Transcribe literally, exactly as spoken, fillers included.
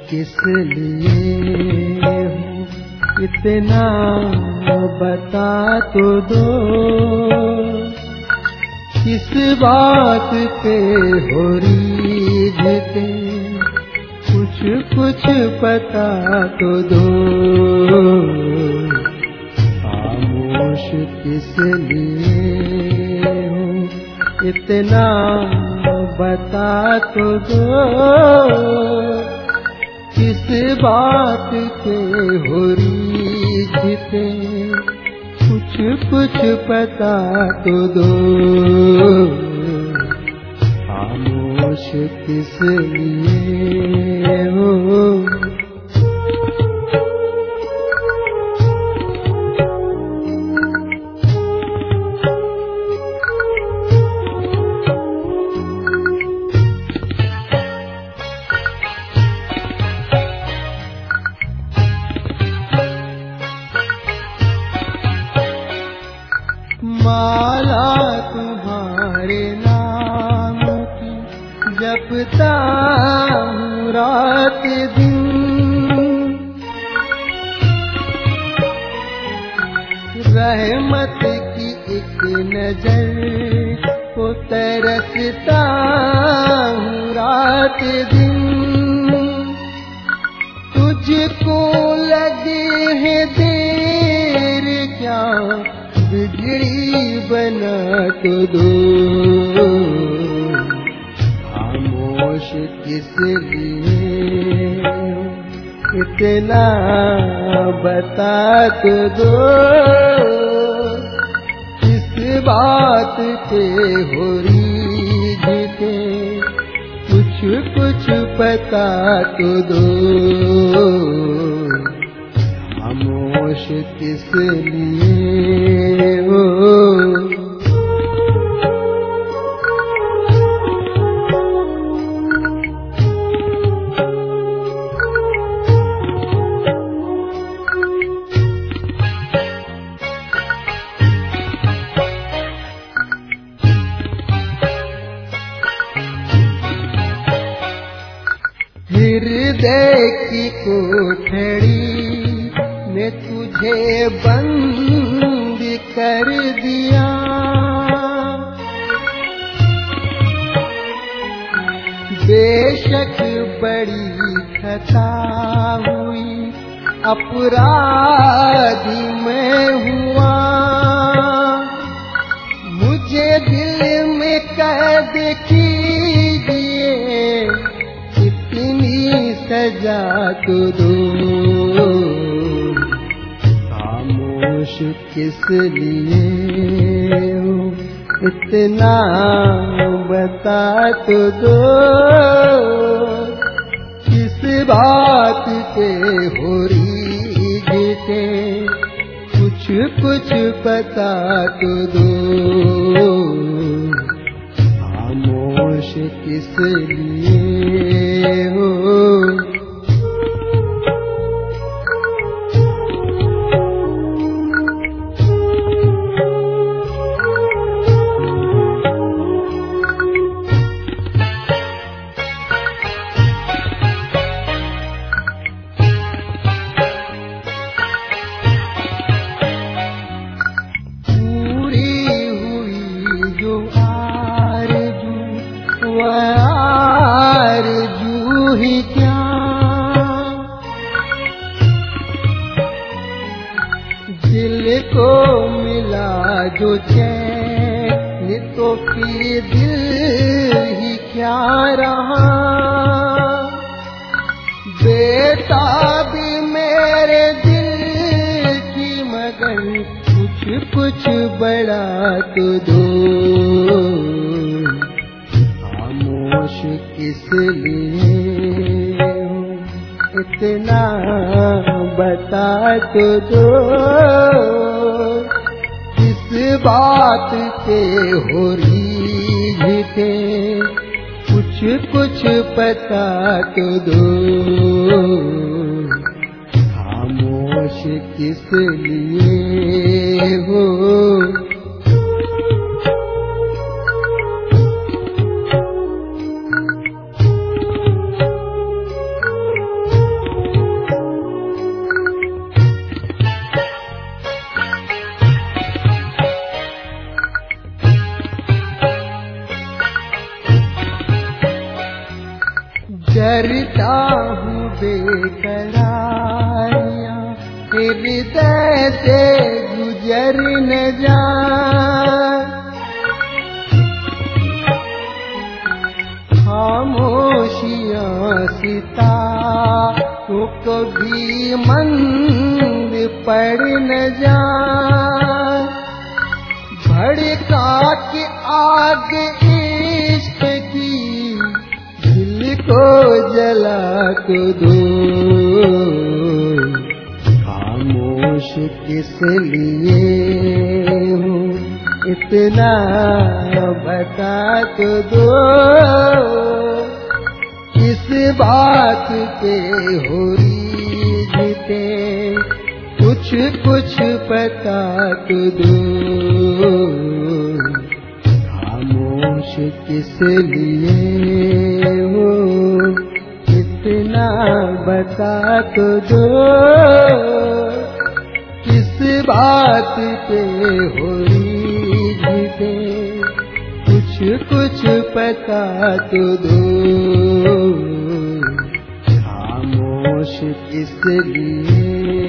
किस लिए हो इतना बता तो दो, किस बात पे हो रीझते कुछ कुछ पता तो दो। खामोश किस लिए हो इतना बता तो दो, किस बात के हो रीझते कुछ कुछ पता तो दो। खामोश किस लिए हो। माला तुम्हारे नाम की जपता हूँ रात दिन, रहमत की एक नजर को तरसता हूँ रात दिन। तुझको लगे है देर क्या बिगड़ी बना तो दो। खामोश किस लिए इतना बता तो दो, किस बात पे हो रीझते कुछ कुछ पता तो दो। खामोश किस लिए हो। हृदय की कोठड़ी में तुझे बंद कर दिया, बेशक बड़ी खता हुई अपराधी मैं हुआ। मुझे दिल में कैद कीजिए इतनी सजा तो दो। खामोश किस लिए हो इतना बता तो दो, किस बात पे हो रीझते कुछ कुछ पता तो दो। खामोश किस लिए हो। दिल को मिला जो चैन तो फिर दिल ही क्या रहा। बेताब मेरे दिल की मगर कुछ कुछ बड़ा तो दो। खामोश किस लिए इतना बता तो दो, किस बात पे हो रीझते कुछ कुछ पता तो दो। खामोश किस लिए हो। गुजरता हूँ बेकरारियाँ, हृदय से गुजर न जाए। खामोशियाँ सितारों को भी मंद पड़ न जाए। भड़का के आग इश्क की दिल को जला को दो। खामोश किस लिए हूँ इतना बता तो दो। किस बात पे हो रीझते कुछ कुछ पता तो दो। खामोश किस लिए हो इतना बता तो दो। किस बात पे हो रीझते कुछ कुछ पता तो दो। खामोश किस लिए